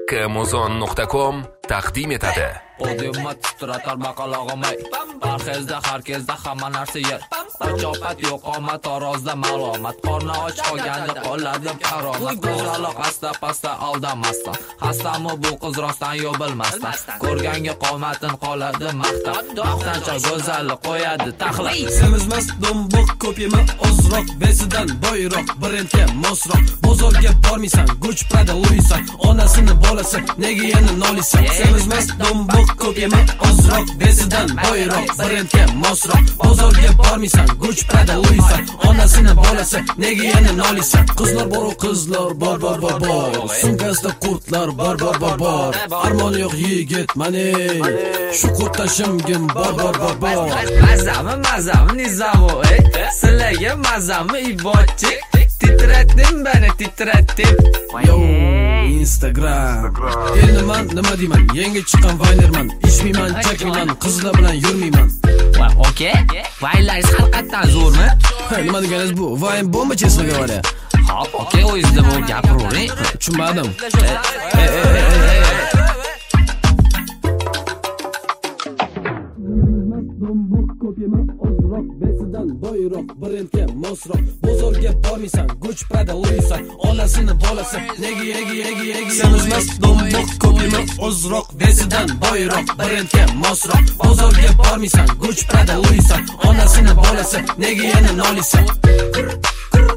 kmuzon.com taqdim etadi. Podiumma titratar maqalog'imay, parhezda har kezda hamma narsa yer. Ochoqat yo'q omad tarozda ma'lumot, qorni och qolganda qo'lladim qaromat. Qizaloq asta pasta aldamasdan, xastami bu qiz rostdan yo bilmasdan. Ko'rganga qomatin qoladi maqtab, maqtancha go'zallik qo'yadi taxlab. Semizmas do'mboq ko'p yema ozroq, besidan boyroq, brendga mosroq. Bozorga bormisan, Gucci Prada Louis, onasini bolasi, nega yana nolisan? Semizmas do'mboq ko'p yema ozroq, besidan boyroq, brendga mosroq. Bozorga bormisan, Gucci Prada Louis, onasini bolasi, nega yana nolisan? Qizlar bor, qizlar bor. Sumkasida qurtlar bor. Armon yo'q yigit, mane. Shu qurtashimgin bor. Mazamı nizamı, sizlarga mazamı ibotchi. Titratdim beni titratdim. Yo, Instagram. Endi men nima deyman? Yangi chiqqan Vinerman. Ishmayman, chakmayman, qizlar bilan yurmayman. Va, okey. Vaylaringiz haqiqatan zo'rmi? Nima deganingiz bu? Vine bomba, chestno говоря. Hop, okey, o'zingizda bu gapiravering. Tushunmadim. Besidan boyroq, brendga mosroq. Bozorga bormisan, Gucci Prada Louis, onasini bolasi, nega. Semizmas do'mboq ko'p yema ozroq, besidan boyroq, brendga mosroq. Bozorga bormisan, Gucci Prada Louis, onasini bolasi, nega yana nolisan?